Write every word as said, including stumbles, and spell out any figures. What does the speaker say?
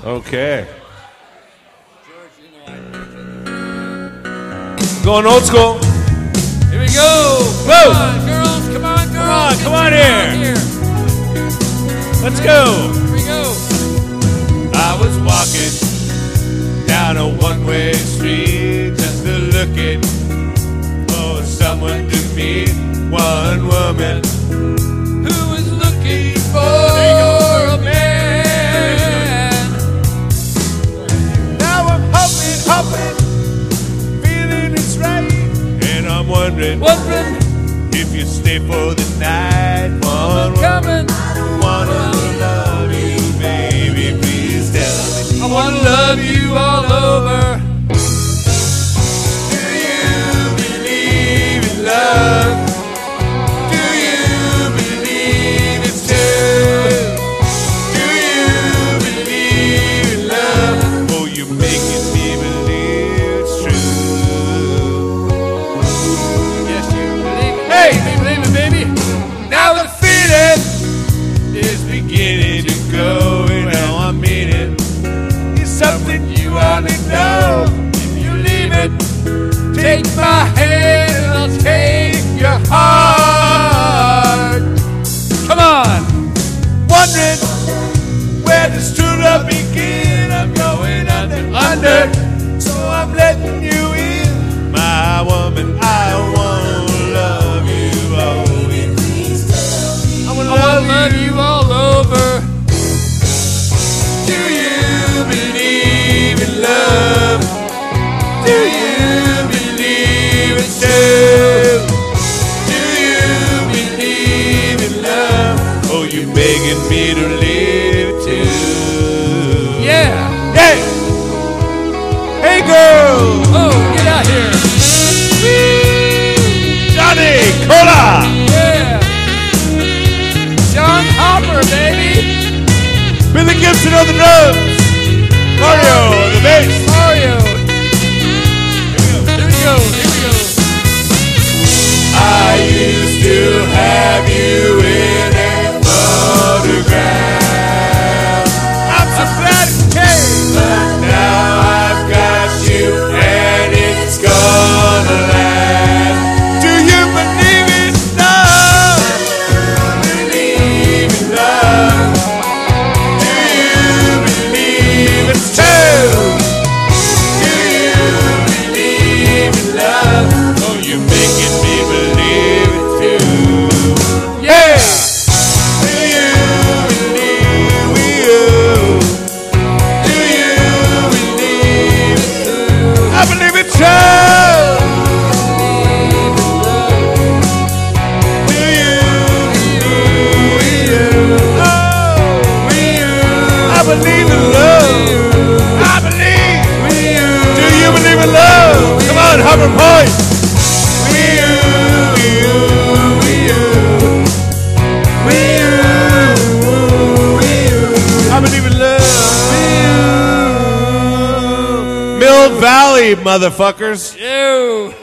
Okay. Going old school. Here we go. Whoa. Come on, girls. Come on, girls. Come on, come on Get here. here. Let's go. Here we go. I was walking down a one-way street, just looking for someone to meet. One woman Who is looking for a man? Now I'm hopping, hopping, feeling it's right, and I'm wondering, Wondering if you stay for the night. One coming. woman, wanna love you, baby, please tell me. I wanna love you all over. Do you believe in love? Do you believe it's true? Do you believe in love? Oh, you're making me believe it's true. Yes, you believe it. Hey! Baby, believe it, baby. Now the feeling is beginning to go, and now I'm meaning it's something you only know. If you leave it, take my hand and I'll take your heart. Come on. Wondering where does true love begin? I'm going under, under, so I'm letting you in, my woman. I wanna love you always. I wanna I wanna love you all over. Do you believe in love? Do you believe it's true? Do you believe in love? Oh, you're begging me to live too. Yeah. Hey! Hey, girl! Oh, get out here. Johnny Cola! Yeah. John Hopper, baby. Billy Gibson on the drums! Mario on the bass! Mario. Here we go. Here we go. I used to have you in a photograph. I'm so glad it came, but now I've got you and it's gonna last. Do you believe in love? Believe in love? Do you believe it's true? Do you believe in love? Oh, you're making me believe it too. Yeah! Do you believe we you? Do you believe it too? I believe it's true! Do you believe we you? Oh, we you? I believe in love. I believe we you. Do you believe in love? Come on, Hopper Point! We you, we you, we you. We you, we you. I believe in love. We you. Mill Valley, motherfuckers. You.